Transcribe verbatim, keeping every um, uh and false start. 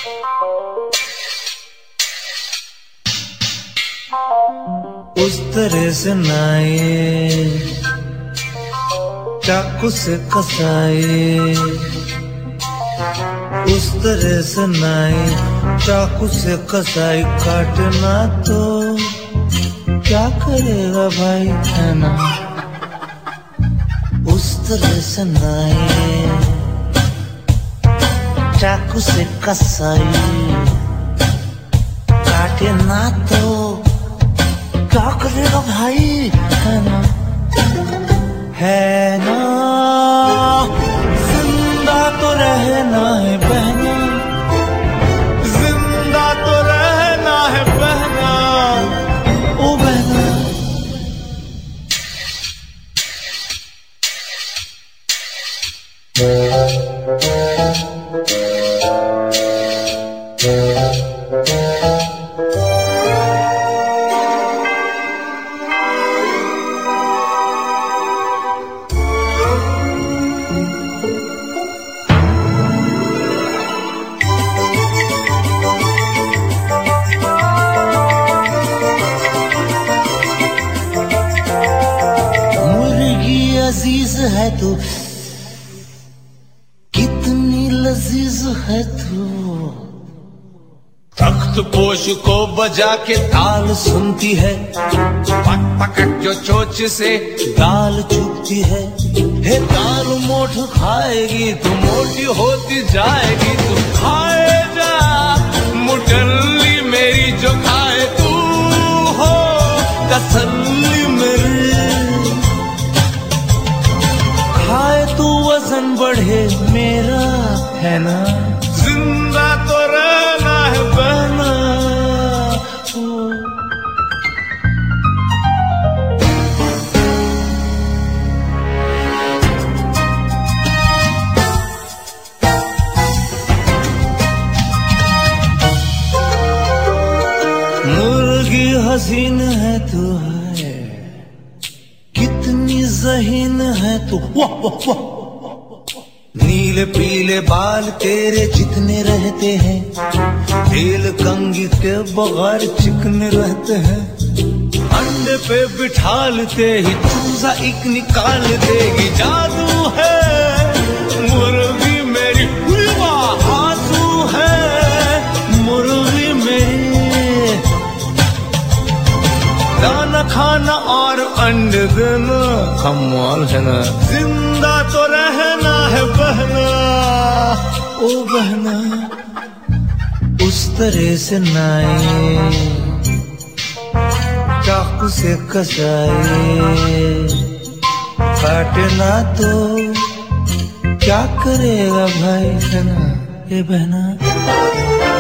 उस तरह से नाए चाकू से कसाए, उस तरह से नाए चाकू से कसाई, काटना तो क्या करेगा भाई, है ना। उस तरह से नाए चाकू से कसाई, काटे ना तो क्या करेगा भाई, है ना, है ना। जिंदा तो रहना है बहना, जिंदा तो रहना है बहना, ओ बहना। अजीज है तू, कितनी लजीज है तू, तख्त पोश को बजा के ताल सुनती है, पक पकट जो चोच से दाल चुभती है। हे दाल मोठ खाएगी तू, मोटी होती जाएगी तू, खाए जा मुटल्ली मेरी जो खाए तू, हो तसल्ली मेरी, खाए तू वजन बढ़े मेरा, है ना। जिंदा तो रहना है बहना, मुर्गी हसीन है तू, है कितनी ज़हीन है तू, वाह वाह वाह। नीले पीले बाल तेरे जितने रहते हैं, तेल कंगी के बगैर चिकने रहते हैं। अंडे पे बिठालते ही चूजा एक निकाल देगी, जादू है मुर्गी मेरी, आंसू है मुर्गी मेरी। दाना खाना और अंडे देना कमाल है ना। जिंदा तो रहना है बहना, ओ बहना। उस तरह से नाए चाकू से कसाए, काटना तो क्या करेगा भाई, है ना, ए बहना।